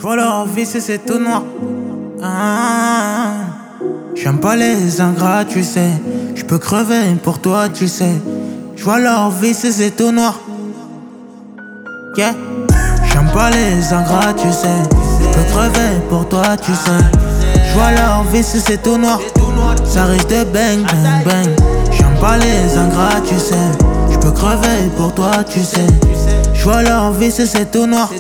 J'vois leur vie, c'est tout noir. J'aime pas les ingrats, tu sais. J'peux crever pour toi, tu sais. J'vois leur vie, c'est tout noir. Yeah. J'aime pas les ingrats, tu sais. J'peux crever pour toi, tu sais. J'vois leur vie, c'est tout noir. Ça risque de bang, bang, bang. J'aime pas les ingrats, tu sais. J'peux crever pour toi, tu sais. J'vois leur vie, c'est tout noir.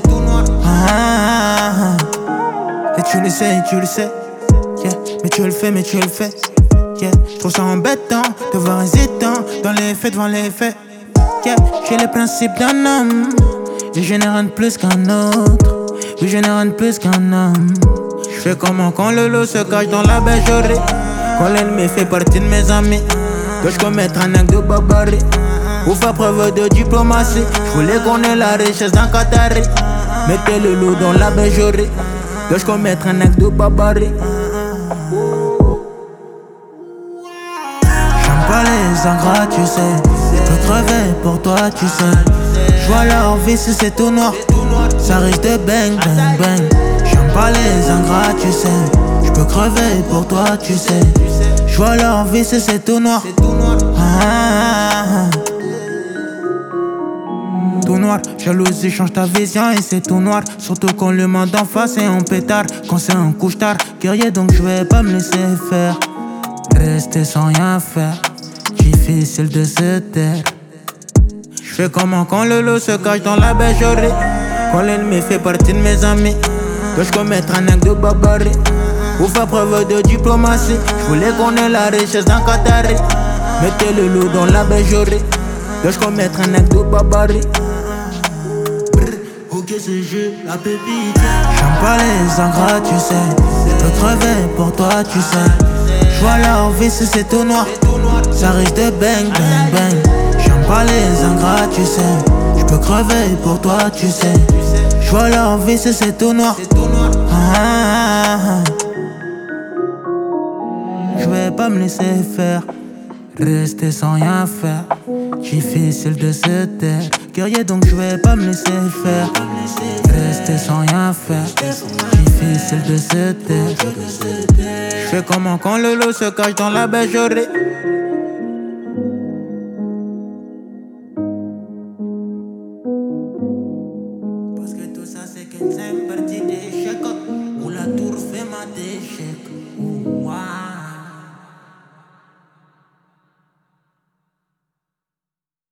Et tu le sais, yeah. Mais tu le fais, yeah. J'trouve ça embêtant de voir hésitant dans les faits devant les faits, yeah. J'ai les principes d'un homme et je n'ai rien de plus qu'un autre. Oui, je n'ai rien de plus qu'un homme. J'fais comment quand le loup se cache dans la bergerie, quand l'ennemi fait partie de mes amis. Dois-je commettre un acte de barbarie ou faire preuve de diplomatie? J'voulais qu'on ait la richesse d'un Qatari. Mettez le loup dans la bergerie. Dois-je commettre un acte de barbarie? J'aime pas les ingrats, tu sais. J'peux crever pour toi, tu sais. J'vois leur vie, c'est tout noir. Ça risque de bang, bang, bang. J'aime pas les ingrats, tu sais. J'peux crever pour toi, tu sais. J'vois leur vie, c'est tout noir. Tout noir, jalousie change ta vision et c'est tout noir. Surtout quand le monde en face est en pétard. Quand c'est un couche-tard, guerrier donc je vais pas me laisser faire. Rester sans rien faire, difficile de se taire. J'fais comment quand le loup se cache dans la bergerie, quand l'ennemi fait partie de mes amis. Dois-je commettre un acte de barbarie ou faire preuve de diplomatie? J'voulais qu'on ait la richesse d'un Qatari. Mettez le loup dans la bergerie. Dois-je commettre un acte de barbarie? Ok, c'est jeu, la pépite. J'aime pas les ingrats, tu sais. J'peux crever pour toi, tu sais. J'vois leur vie, c'est tout noir. Ça risque de bang, bang, bang. J'aime pas les ingrats, tu sais. J'peux crever pour toi, tu sais. J'vois leur vie, c'est tout noir. J'vais pas me laisser faire. Rester sans rien faire, difficile de se taire. Guerrier donc je vais pas me laisser faire. Rester sans rien faire, difficile de se taire. J'fais comment quand le loup se cache dans la bergerie. Parce que tout ça c'est qu'une simple partie d'échec où la tour fait ma déchet.